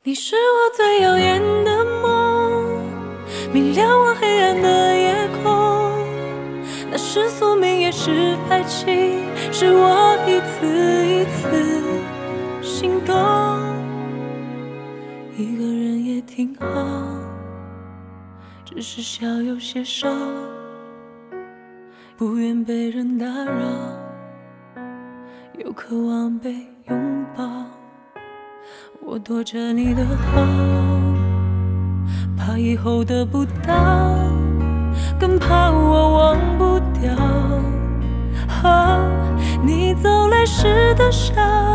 你是我最耀眼的梦，明亮我黑暗的夜空。那是宿命，也是爱情，是我一次一次心动。一个人也挺好，只是笑有些少，不愿被人打扰，又渴望被拥抱。我躲着你的好，怕以后得不到，更怕我忘不掉。你走来时的笑，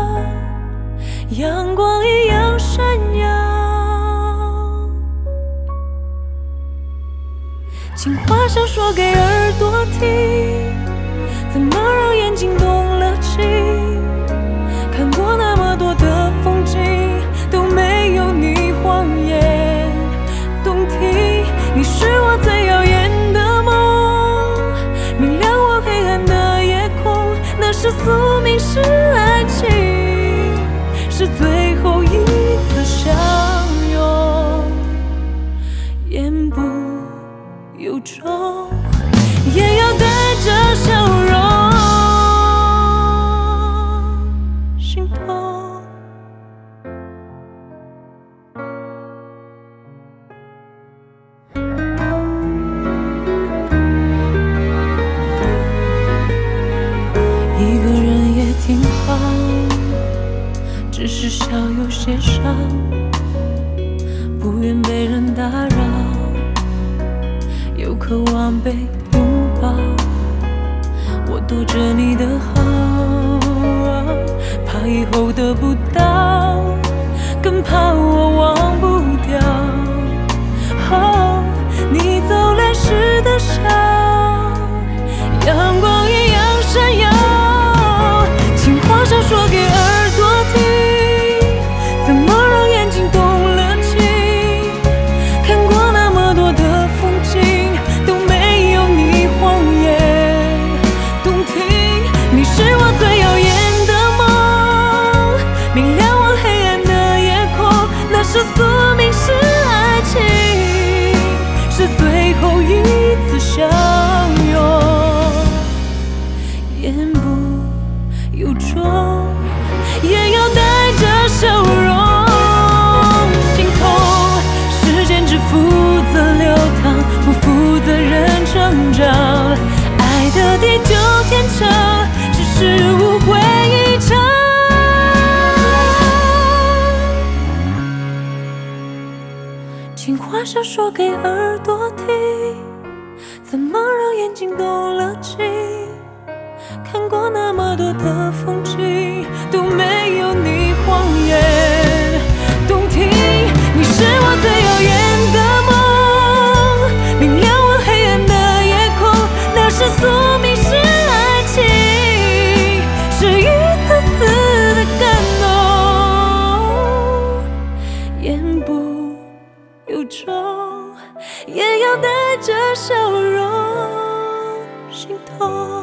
阳光一样闪耀。情话想说给耳朵听，怎么让眼睛动了情？看过那么多的风景，都没有你谎言动听。你是我最耀眼的梦，明亮我黑暗的夜空。那是宿命，是爱情，是最后一次相拥。言不由衷，也要带着笑容。一个人也挺好，只是笑有些少，不愿被人打扰，又渴望被拥抱。我躲着你的好，怕以后得不到，更怕我忘不掉。你走来时的笑，阳光一样闪耀。情话想说给耳朵听，怎么让眼睛动了情？看过那么多的风景，都没有你谎言动听。你是我最耀眼的梦，明亮我黑暗的夜空。那是宿命，是爱情，是最后一次相拥。言不由衷，也要带着笑容。心痛，时间只负责流淌，不负责任成长。爱的地久天长，只是误会一场。情话想说给耳朵听，怎么让眼睛动了情？看过那么多的风景，都没有你谎言动听。你是我最耀眼的梦，明亮我黑暗的夜空。那是宿命，是爱情，是一次次的感动。言不由衷，也要带着笑容。心痛。